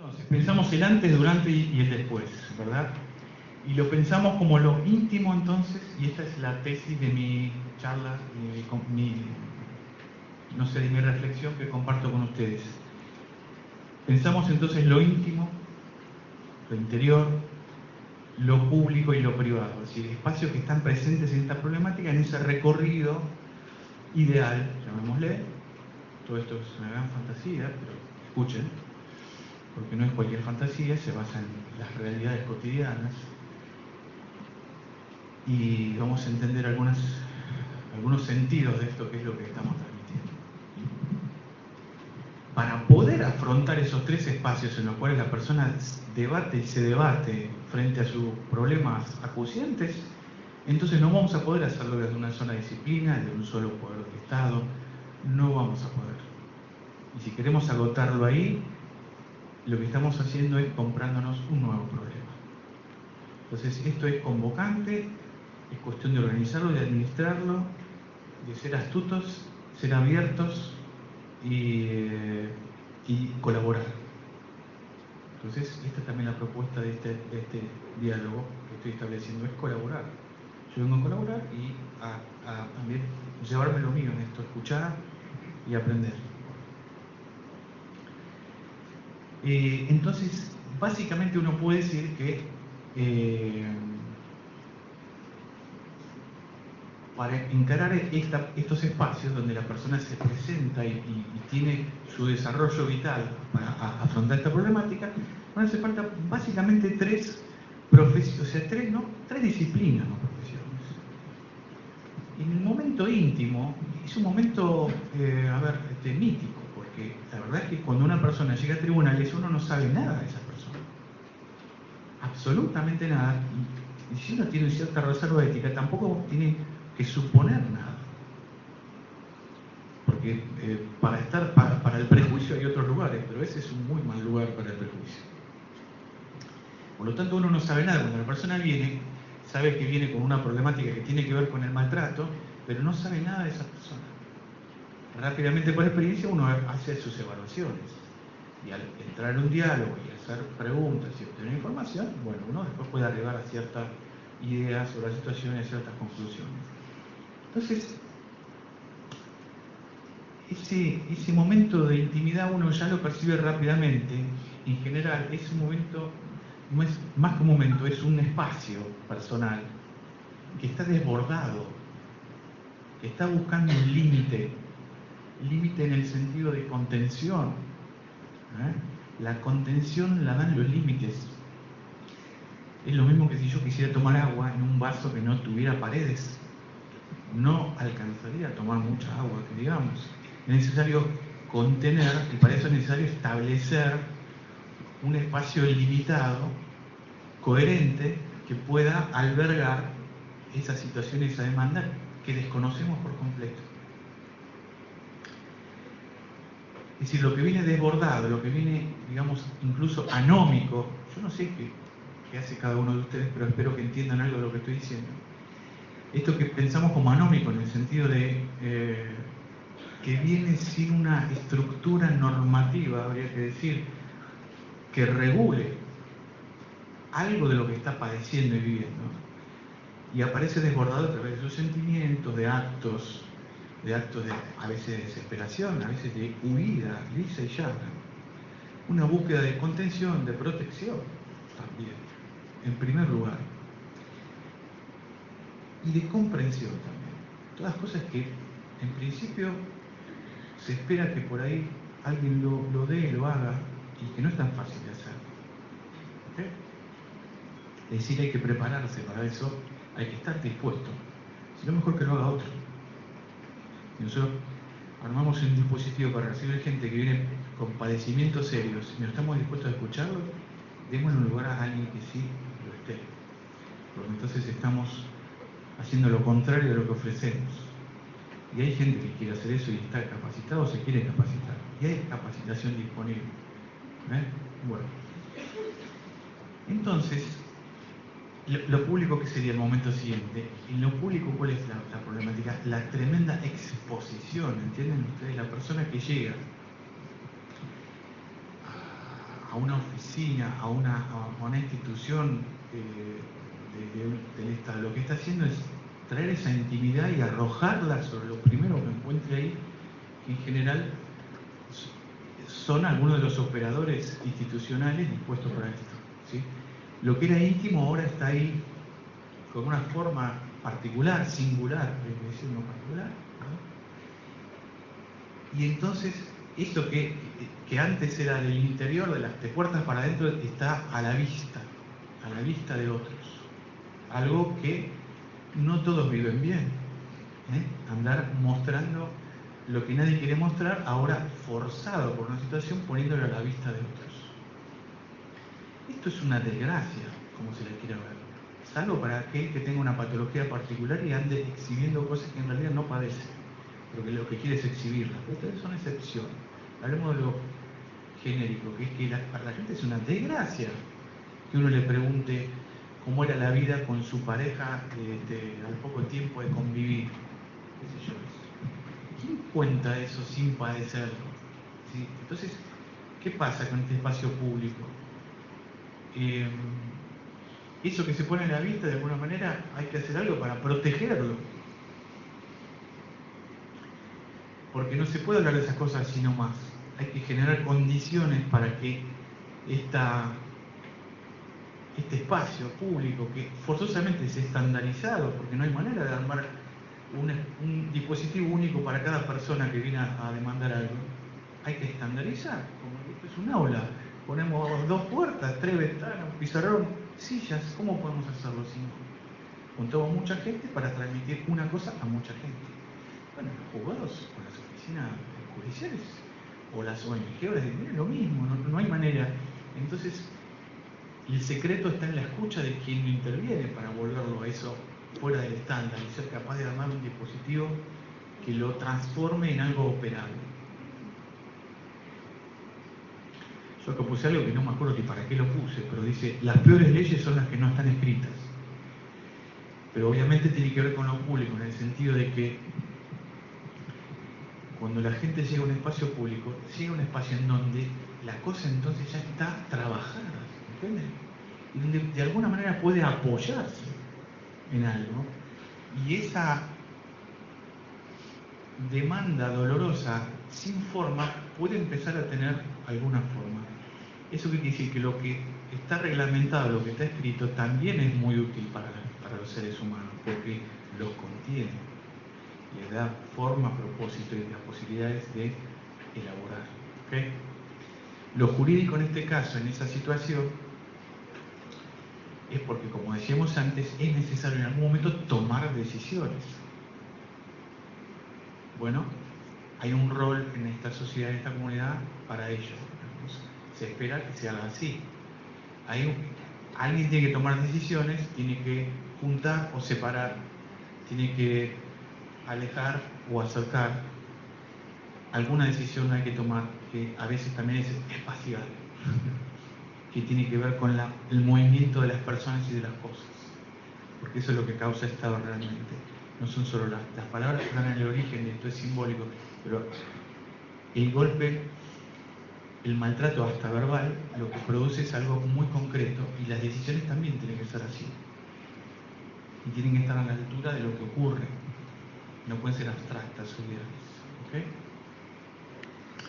Entonces, pensamos el antes, durante y el después, ¿verdad? Y lo pensamos como lo íntimo entonces, y esta es la tesis de mi charla, no sé, de mi reflexión que comparto con ustedes. Pensamos entonces lo íntimo, lo interior, lo público y lo privado, es decir, espacios que están presentes en esta problemática, en ese recorrido ideal, llamémosle. Todo esto es una gran fantasía, pero escuchen, porque no es cualquier fantasía, se basa en las realidades cotidianas. Y vamos a entender algunos sentidos de esto que es lo que estamos transmitiendo. Para poder afrontar esos tres espacios en los cuales la persona debate y se debate frente a sus problemas acuciantes, entonces no vamos a poder hacerlo desde una sola disciplina, de un solo poder del Estado, no vamos a poder. Y si queremos agotarlo ahí, lo que estamos haciendo es comprándonos un nuevo problema. Entonces esto es convocante, es cuestión de organizarlo, de administrarlo, de ser astutos, ser abiertos y colaborar. Entonces, esta es también la propuesta de este diálogo que estoy estableciendo, es colaborar. Yo vengo a colaborar y a también llevarme lo mío en esto, escuchar y aprender. Entonces, básicamente uno puede decir que para encarar estos espacios donde la persona se presenta y tiene su desarrollo vital para afrontar esta problemática, van a hacer falta básicamente tres disciplinas o profesiones. En el momento íntimo, es un momento, mítico, porque la verdad es que cuando una persona llega a tribunales uno no sabe nada de esa persona. Absolutamente nada. Y si uno tiene cierta reserva ética, tampoco tiene que suponer nada. Porque para el prejuicio hay otros lugares, pero ese es un muy mal lugar para el prejuicio. Por lo tanto, uno no sabe nada. Cuando la persona viene, sabe que viene con una problemática que tiene que ver con el maltrato, pero no sabe nada de esa persona. Rápidamente, por experiencia, uno hace sus evaluaciones. Y al entrar en un diálogo y hacer preguntas y obtener información, bueno, uno después puede arribar a ciertas ideas sobre la situación y a ciertas conclusiones. Entonces, ese momento de intimidad uno ya lo percibe rápidamente. En general, ese momento no es más que un momento, es un espacio personal que está desbordado, que está buscando un límite en el sentido de contención. La contención la dan los límites. Es lo mismo que si yo quisiera tomar agua en un vaso que no tuviera paredes. No alcanzaría a tomar mucha agua, que digamos. Es necesario contener, y para eso es necesario establecer un espacio limitado, coherente, que pueda albergar esa situación, esa demanda que desconocemos por completo. Es decir, lo que viene desbordado, lo que viene, digamos, incluso anómico, yo no sé qué hace cada uno de ustedes, pero espero que entiendan algo de lo que estoy diciendo. Esto que pensamos como anómico en el sentido de que viene sin una estructura normativa, habría que decir, que regule algo de lo que está padeciendo y viviendo, y aparece desbordado a través de sus sentimientos, de actos de a veces de desesperación, a veces de huida, lisa y llana. Una búsqueda de contención, de protección también, en primer lugar. Y de comprensión también. Todas cosas que en principio se espera que por ahí alguien lo dé, lo haga, y que no es tan fácil de hacer. ¿Okay? Es decir, hay que prepararse para eso, hay que estar dispuesto. Si no, mejor que lo haga otro. Y nosotros armamos un dispositivo para recibir gente que viene con padecimientos serios y no estamos dispuestos a escucharlo, démosle un lugar a alguien que sí lo esté. Porque entonces estamos haciendo lo contrario de lo que ofrecemos. Y hay gente que quiere hacer eso y está capacitado o se quiere capacitar. Y hay capacitación disponible. Bueno. Entonces, lo público, ¿qué sería el momento siguiente? En lo público, ¿cuál es la problemática? La tremenda exposición, ¿entienden ustedes? La persona que llega a una oficina, a una institución del Estado, lo que está haciendo es traer esa intimidad y arrojarla sobre lo primero que encuentre ahí, que en general son algunos de los operadores institucionales dispuestos para esto, ¿sí? Lo que era íntimo ahora está ahí con una forma particular, singular, es decir, no particular, ¿no? Y entonces, esto que antes era del interior, de puertas para adentro, está a la vista de otros. Algo que no todos viven bien, ¿eh? Andar mostrando lo que nadie quiere mostrar, ahora forzado por una situación, poniéndolo a la vista de otros. Esto es una desgracia, como se le quiera ver. Salvo para aquel que tenga una patología particular y ande exhibiendo cosas que en realidad no padece, pero que lo que quiere es exhibirlas. Ustedes son excepción. Hablemos de lo genérico, que es que para la gente es una desgracia que uno le pregunte cómo era la vida con su pareja al poco tiempo de convivir. ¿Qué sé yo? ¿Quién cuenta eso sin padecerlo? ¿Sí? Entonces, ¿qué pasa con este espacio público? Eso que se pone a la vista, de alguna manera, hay que hacer algo para protegerlo. Porque no se puede hablar de esas cosas así nomás. Hay que generar condiciones para que este espacio público, que forzosamente es estandarizado, porque no hay manera de armar un dispositivo único para cada persona que viene a demandar algo, hay que estandarizar. Como esto es un aula, ponemos 2 puertas, 3 ventanas, un pizarrón, sillas. ¿Cómo podemos hacerlo si no? Juntamos mucha gente para transmitir una cosa a mucha gente. Bueno, los juzgados o las oficinas judiciales o las ONG o las es lo mismo, no hay manera. Entonces, el secreto está en la escucha de quien interviene para volverlo a eso fuera del estándar y ser capaz de armar un dispositivo que lo transforme en algo operable. Yo acá puse algo que no me acuerdo ni para qué lo puse, pero dice, las peores leyes son las que no están escritas. Pero obviamente tiene que ver con lo público, en el sentido de que cuando la gente llega a un espacio público, llega a un espacio en donde la cosa entonces ya está trabajada, ¿entienden? Y donde de alguna manera puede apoyarse en algo, y esa demanda dolorosa sin forma puede empezar a tener alguna forma. ¿Eso qué quiere decir? Que lo que está reglamentado, lo que está escrito, también es muy útil para los seres humanos, porque los contiene, les da forma, propósito y las posibilidades de elaborar. ¿Okay? Lo jurídico en este caso, en esa situación, es porque, como decíamos antes, es necesario en algún momento tomar decisiones. Bueno, hay un rol en esta sociedad, en esta comunidad, para ello. Se espera que se haga así. Alguien tiene que tomar decisiones, tiene que juntar o separar, tiene que alejar o acercar. Alguna decisión hay que tomar, que a veces también es espacial, que tiene que ver con el movimiento de las personas y de las cosas, porque eso es lo que causa estado realmente. No son solo las palabras que dan el origen, esto es simbólico, pero el golpe, el maltrato hasta verbal, lo que produce es algo muy concreto, y las decisiones también tienen que ser así. Y tienen que estar a la altura de lo que ocurre. No pueden ser abstractas o ideales. ¿Okay?